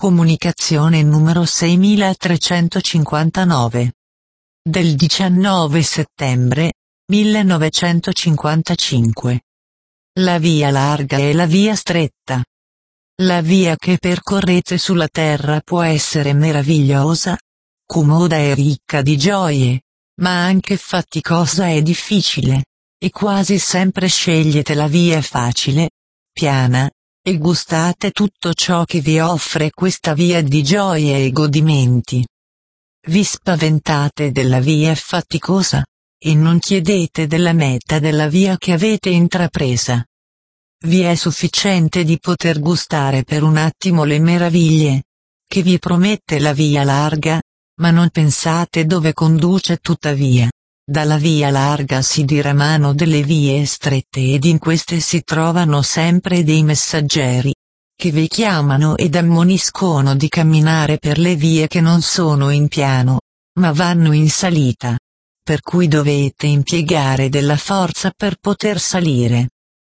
Comunicazione numero 6359. Del 19 settembre 1955. La via larga e la via stretta. La via che percorrete sulla terra può essere meravigliosa, comoda e ricca di gioie, ma anche faticosa e difficile, e quasi sempre scegliete la via facile, piana, e gustate tutto ciò che vi offre questa via di gioie e godimenti. Vi spaventate della via faticosa, e non chiedete della meta della via che avete intrapresa. Vi è sufficiente di poter gustare per un attimo le meraviglie che vi promette la via larga, ma non pensate dove conduce tuttavia. Dalla via larga si diramano delle vie strette ed in queste si trovano sempre dei messaggeri, che vi chiamano ed ammoniscono di camminare per le vie che non sono in piano, ma vanno in salita, per cui dovete impiegare della forza per poter salire.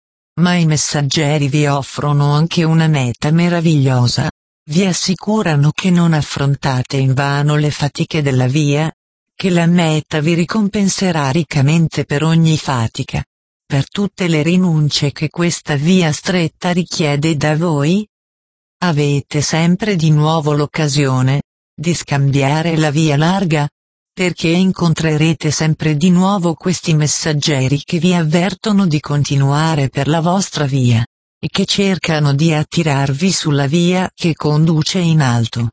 Ma i messaggeri vi offrono anche una meta meravigliosa, vi assicurano che non affrontate invano le fatiche della via, che la meta vi ricompenserà riccamente per ogni fatica, per tutte le rinunce che questa via stretta richiede da voi. Avete sempre di nuovo l'occasione di scambiare la via larga, perché incontrerete sempre di nuovo questi messaggeri che vi avvertono di continuare per la vostra via, e che cercano di attirarvi sulla via che conduce in alto.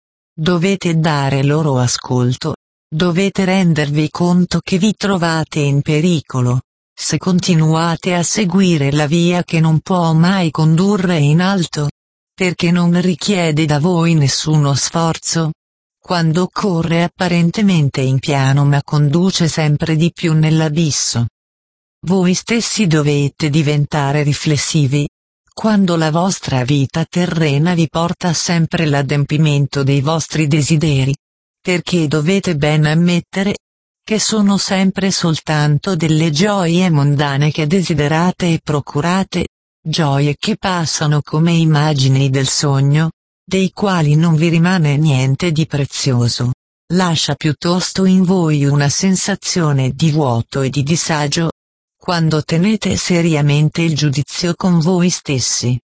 Dovete dare loro ascolto. Dovete rendervi conto che vi trovate in pericolo, se continuate a seguire la via che non può mai condurre in alto, perché non richiede da voi nessuno sforzo, quando corre apparentemente in piano ma conduce sempre di più nell'abisso. Voi stessi dovete diventare riflessivi, quando la vostra vita terrena vi porta sempre all'adempimento dei vostri desideri, perché dovete ben ammettere che sono sempre soltanto delle gioie mondane che desiderate e procurate, gioie che passano come immagini del sogno, dei quali non vi rimane niente di prezioso. Lascia piuttosto in voi una sensazione di vuoto e di disagio, quando tenete seriamente il giudizio con voi stessi.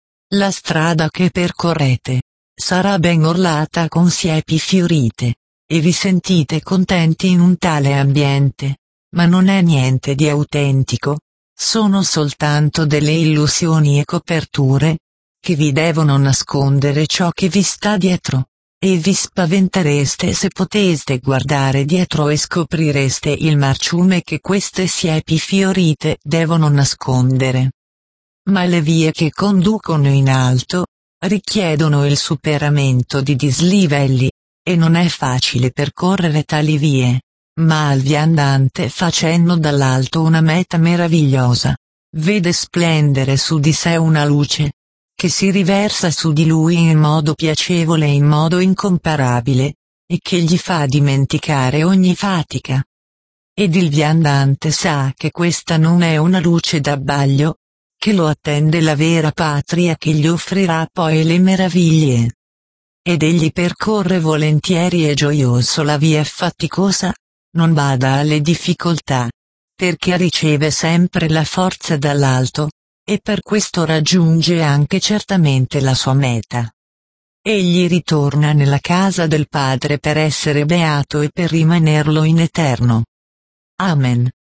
La strada che percorrete sarà ben orlata con siepi fiorite, e vi sentite contenti in un tale ambiente, ma non è niente di autentico, sono soltanto delle illusioni e coperture, che vi devono nascondere ciò che vi sta dietro, e vi spaventereste se poteste guardare dietro e scoprireste il marciume che queste siepi fiorite devono nascondere. Ma le vie che conducono in alto richiedono il superamento di dislivelli, e non è facile percorrere tali vie, ma al viandante fa cenno dall'alto una meta meravigliosa. Vede splendere su di sé una luce, che si riversa su di lui in modo piacevole e in modo incomparabile, e che gli fa dimenticare ogni fatica. Ed il viandante sa che questa non è una luce d'abbaglio, che lo attende la vera patria che gli offrirà poi le meraviglie. Ed egli percorre volentieri e gioioso la via faticosa, non bada alle difficoltà, perché riceve sempre la forza dall'alto, e per questo raggiunge anche certamente la sua meta. Egli ritorna nella casa del Padre per essere beato e per rimanerlo in eterno. Amen.